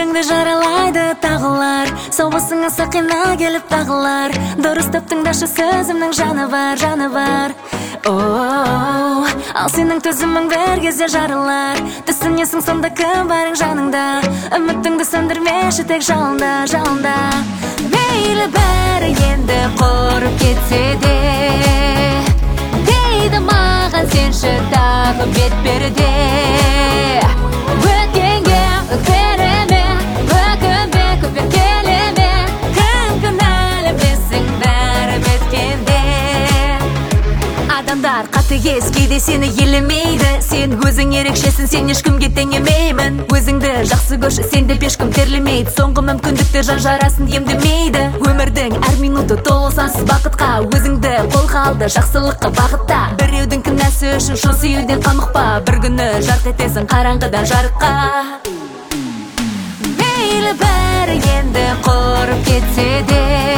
жүрегіңді жаралайды тағылар, соғысыңа сақина келіп тағылар. Дұрыс таптыңдашы сөзімнің жаны бар. Ал сенің төзімің бір кезде жарылар. Түсінесің сонда кім барың жаныңда, үмітіңді сөндірмеші тек жалында. Мейлі бәрі енді құрып кетсе де, дейді маған сенші тағы бет берде. Өткенге өкпелеме, өкінбе көпер келеме, кім кінәлі білсің бәрі біткенде. Адамдар қатыгез, кейде сені елемейді. Сен өзің ерекшесің, сен ешкімге теңемеймін. Өзіңді жақсы көрші, сенде ешкім терлемейді. Соңғы мүмкіндіктер жан жарасын емдемейді. Өмірдің әр минуты толы сансыз бақытқа. Өзіңді қолға алды жақсылыққа бағытта. Біреудің кінәсі үшін шын сүюден қамықпа. Бір күні жарқ етесің қараңғыдан жарыққа. Мейлі бәрі енді құрып кетсе де,